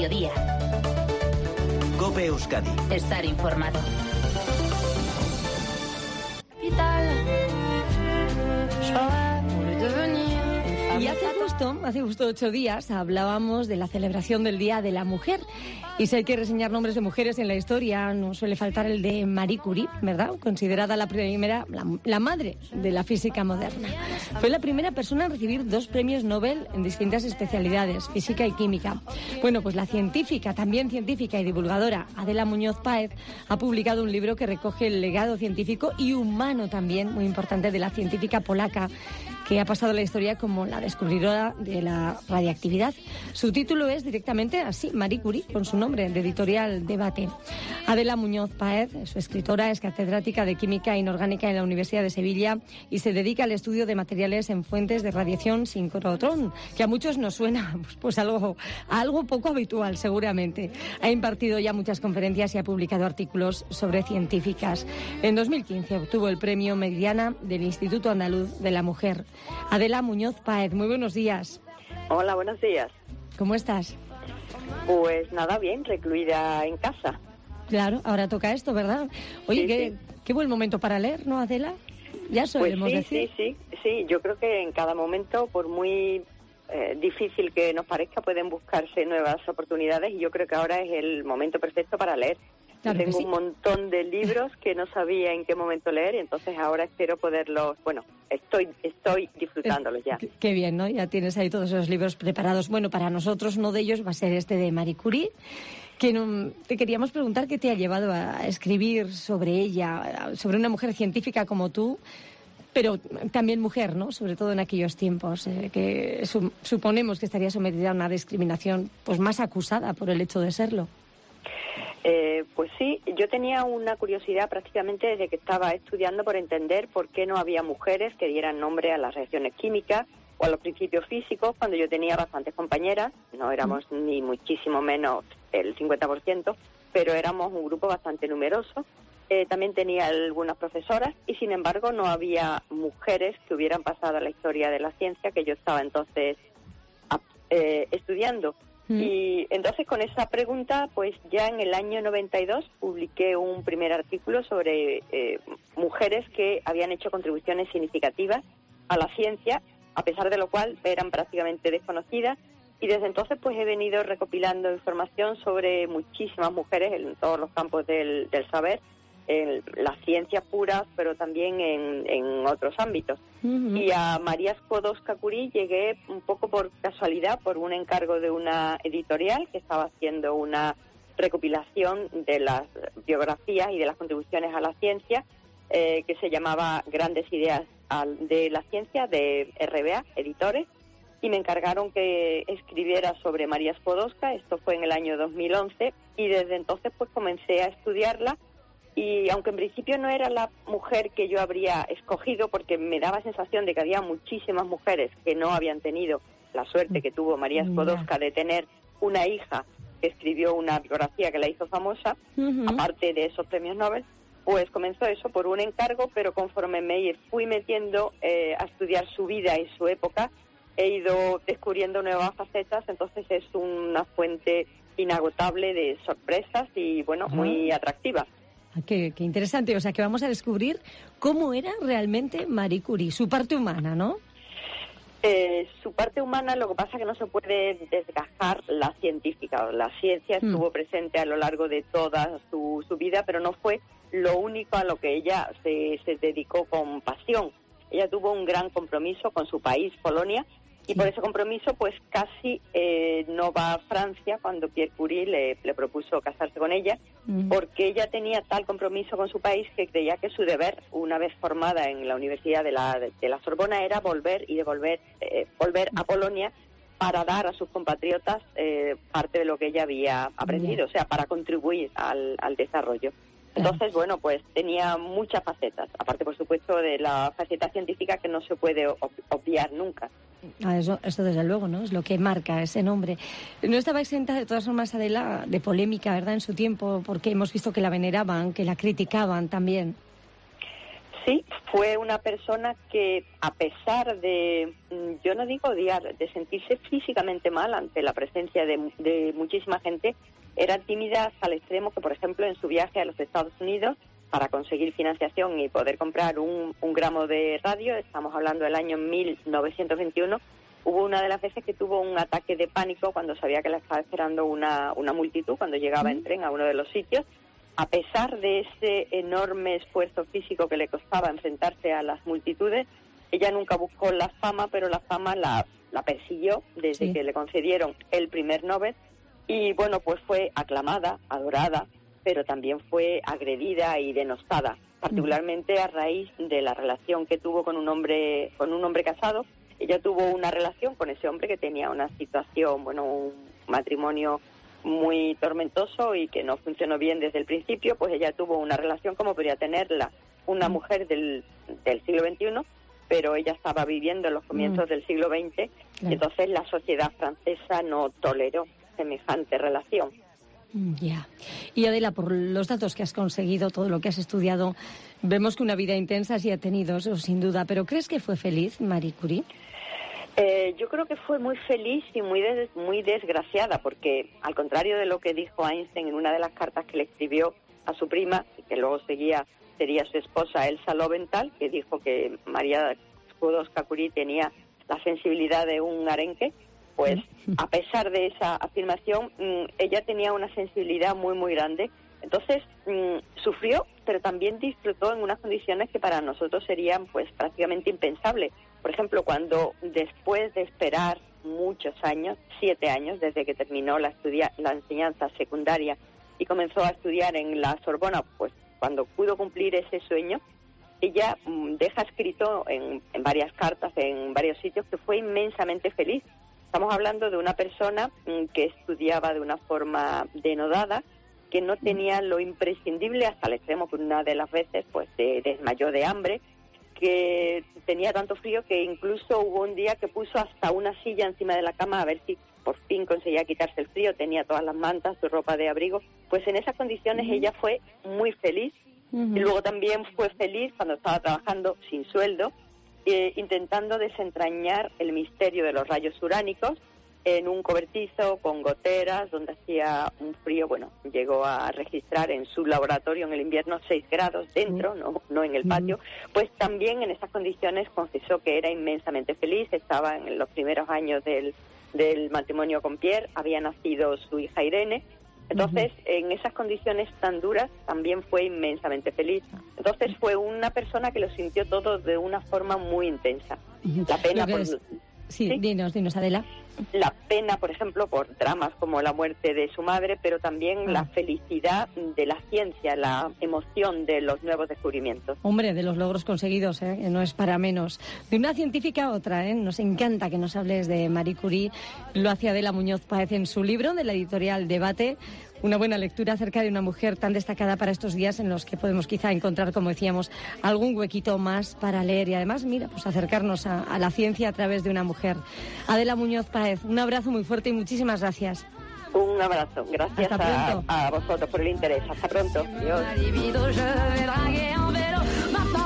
mediodía. COPE Euskadi. Estar informado. Y hace justo 8 días hablábamos de la celebración del Día de la Mujer. Y si hay que reseñar nombres de mujeres en la historia, no suele faltar el de Marie Curie, ¿verdad? Considerada la madre de la física moderna. Fue la primera persona en recibir 2 premios Nobel en distintas especialidades, física y química. Bueno, pues la también científica y divulgadora Adela Muñoz Páez ha publicado un libro que recoge el legado científico y humano también, muy importante, de la científica polaca, que ha pasado a la historia como la descubridora de la radiactividad. Su título es directamente así, Marie Curie, con su nombre, de editorial Debate. Adela Muñoz Páez, su escritora, es catedrática de Química Inorgánica en la Universidad de Sevilla y se dedica al estudio de materiales en fuentes de radiación sincrotrón, que a muchos nos suena pues algo poco habitual, seguramente. Ha impartido ya muchas conferencias y ha publicado artículos sobre científicas. En 2015 obtuvo el premio Meridiana del Instituto Andaluz de la Mujer. Adela Muñoz Páez, muy buenos días. Hola, buenos días. ¿Cómo estás? Pues nada, bien, recluida en casa. Claro, ahora toca esto, ¿verdad? Oye, Sí. Qué buen momento para leer, ¿no, Adela? Ya solemos decir. Sí, yo creo que en cada momento, por muy difícil que nos parezca, pueden buscarse nuevas oportunidades y yo creo que ahora es el momento perfecto para leer. Claro Tengo que sí. un montón de libros que no sabía en qué momento leer y entonces ahora espero poderlos, estoy disfrutándolos ya. Qué bien, ¿no? Ya tienes ahí todos esos libros preparados. Bueno, para nosotros uno de ellos va a ser este de Marie Curie, que te queríamos preguntar qué te ha llevado a escribir sobre ella, sobre una mujer científica como tú, pero también mujer, ¿no? Sobre todo en aquellos tiempos, que suponemos que estaría sometida a una discriminación pues más acusada por el hecho de serlo. Pues sí, yo tenía una curiosidad prácticamente desde que estaba estudiando por entender por qué no había mujeres que dieran nombre a las reacciones químicas o a los principios físicos cuando yo tenía bastantes compañeras, no éramos ni muchísimo menos el 50%, pero éramos un grupo bastante numeroso. También tenía algunas profesoras y sin embargo no había mujeres que hubieran pasado a la historia de la ciencia que yo estaba entonces estudiando. Y entonces con esa pregunta, pues ya en el año 92 publiqué un primer artículo sobre mujeres que habían hecho contribuciones significativas a la ciencia, a pesar de lo cual eran prácticamente desconocidas. Y desde entonces pues he venido recopilando información sobre muchísimas mujeres en todos los campos del saber, en las ciencias puras, pero también en otros ámbitos. Y a María Skłodowska-Curie llegué un poco por casualidad, por un encargo de una editorial que estaba haciendo una recopilación de las biografías y de las contribuciones a la ciencia, que se llamaba Grandes Ideas de la Ciencia, de RBA, editores, y me encargaron que escribiera sobre María Skłodowska. Esto fue en el año 2011, y desde entonces pues comencé a estudiarla. Y aunque en principio no era la mujer que yo habría escogido, porque me daba sensación de que había muchísimas mujeres que no habían tenido la suerte que tuvo María Skłodowska de tener una hija que escribió una biografía que la hizo famosa, aparte de esos premios Nobel, pues comenzó eso por un encargo, pero conforme me fui metiendo a estudiar su vida y su época, he ido descubriendo nuevas facetas, entonces es una fuente inagotable de sorpresas y, muy atractiva. Qué interesante, o sea que vamos a descubrir cómo era realmente Marie Curie, su parte humana, ¿no? Su parte humana, lo que pasa es que no se puede desgajar la científica. La ciencia estuvo presente a lo largo de toda su vida, pero no fue lo único a lo que ella se dedicó con pasión. Ella tuvo un gran compromiso con su país, Polonia, y por ese compromiso pues casi no va a Francia cuando Pierre Curie le propuso casarse con ella, porque ella tenía tal compromiso con su país que creía que su deber, una vez formada en la Universidad de la Sorbona, era volver a Polonia para dar a sus compatriotas parte de lo que ella había aprendido, o sea, para contribuir al desarrollo. Entonces, pues tenía muchas facetas, aparte, por supuesto, de la faceta científica que no se puede obviar nunca. Eso desde luego, ¿no? Es lo que marca ese nombre. No estaba exenta, de todas formas, Adela, de polémica, ¿verdad?, en su tiempo, porque hemos visto que la veneraban, que la criticaban también. Sí, fue una persona que, a pesar de, yo no digo odiar, de sentirse físicamente mal ante la presencia de muchísima gente, era tímida hasta el extremo que, por ejemplo, en su viaje a los Estados Unidos, para conseguir financiación y poder comprar un gramo de radio, estamos hablando del año 1921, hubo una de las veces que tuvo un ataque de pánico cuando sabía que la estaba esperando una multitud, cuando llegaba en tren a uno de los sitios. A pesar de ese enorme esfuerzo físico que le costaba enfrentarse a las multitudes, ella nunca buscó la fama, pero la fama la persiguió desde que le concedieron el primer Nobel. Y bueno, pues fue aclamada, adorada, pero también fue agredida y denostada, particularmente a raíz de la relación que tuvo con un hombre casado. Ella tuvo una relación con ese hombre que tenía una situación, bueno, un matrimonio muy tormentoso y que no funcionó bien desde el principio. Pues ella tuvo una relación como podría tenerla una mujer del siglo XXI, pero ella estaba viviendo en los comienzos del siglo XX, y entonces la sociedad francesa no toleró semejante relación. Ya. Y Adela, por los datos que has conseguido, todo lo que has estudiado, vemos que una vida intensa sí ha tenido, eso sin duda, pero ¿crees que fue feliz Marie Curie? Yo creo que fue muy feliz y muy desgraciada, porque al contrario de lo que dijo Einstein en una de las cartas que le escribió a su prima, que luego sería su esposa Elsa Lowenthal, que dijo que María Skłodowska-Curie tenía la sensibilidad de un arenque, pues a pesar de esa afirmación, ella tenía una sensibilidad muy, muy grande. Entonces sufrió, pero también disfrutó en unas condiciones que para nosotros serían pues prácticamente impensables. Por ejemplo, cuando después de esperar muchos años, 7 años, desde que terminó la enseñanza secundaria y comenzó a estudiar en la Sorbona, pues cuando pudo cumplir ese sueño, ella deja escrito en varias cartas, en varios sitios, que fue inmensamente feliz. Estamos hablando de una persona que estudiaba de una forma denodada, que no tenía lo imprescindible hasta el extremo, que una de las veces pues se desmayó de hambre, que tenía tanto frío que incluso hubo un día que puso hasta una silla encima de la cama a ver si por fin conseguía quitarse el frío, tenía todas las mantas, su ropa de abrigo. Pues en esas condiciones ella fue muy feliz. Y luego también fue feliz cuando estaba trabajando sin sueldo, intentando desentrañar el misterio de los rayos uránicos en un cobertizo con goteras donde hacía un frío. Bueno, llegó a registrar en su laboratorio en el invierno 6 grados dentro, no en el patio. Pues también en esas condiciones confesó que era inmensamente feliz. Estaba en los primeros años del matrimonio con Pierre, había nacido su hija Irene. Entonces, en esas condiciones tan duras, también fue inmensamente feliz. Entonces, fue una persona que lo sintió todo de una forma muy intensa. La pena Sí, dinos, Adela. La pena, por ejemplo, por dramas como la muerte de su madre, pero también la felicidad de la ciencia, la emoción de los nuevos descubrimientos. Hombre, de los logros conseguidos, no es para menos. De una científica a otra, nos encanta que nos hables de Marie Curie. Lo hace Adela Muñoz Páez en su libro de la editorial Debate. Una buena lectura acerca de una mujer tan destacada para estos días en los que podemos quizá encontrar, como decíamos, algún huequito más para leer y además, mira, pues acercarnos a la ciencia a través de una mujer. Adela Muñoz Páez, un abrazo muy fuerte y muchísimas gracias. Un abrazo, gracias a vosotros por el interés. Hasta pronto. Adiós.